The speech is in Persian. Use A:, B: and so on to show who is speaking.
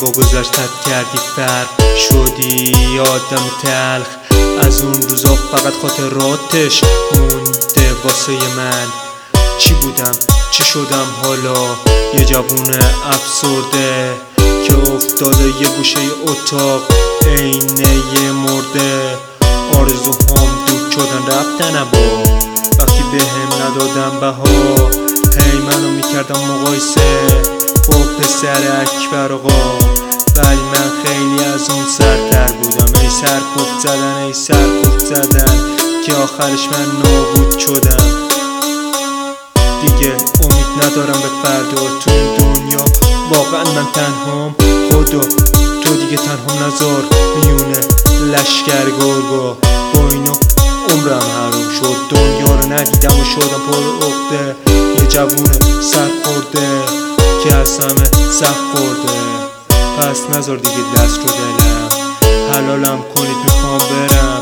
A: با گذشتت کردی فرق، شدی آدم تلخ. از اون روزا فقط خاطراتش مونده واسه من. چی بودم چی شدم حالا، یه جوون افسرده که افتاده یه گوشه اتاق عینه یه مرده. آرزوهام دود شدن رفتن با وقتی بهم ندادم بها. هی منو میکردم مقایسه با پسر اکبر آقا، ولی من خیلی از اون سرتر بودم. ای سرکوفت زدن ای سرکوفت زدن که آخرش من نابود شدم. دیگه امید ندارم به فردا تو این دنیا، واقعا من تنهام. خدا تو دیگه تنهام نذار میونه لشکر گرگا. با اینو عمرم حروم شد، دنیا رو ندیدم و شدم پر عقده. یه جوون سرخورده که از همه سخت خورده. پس نذار دیگه دست رو دلم، حلالم کنید میخوام برم.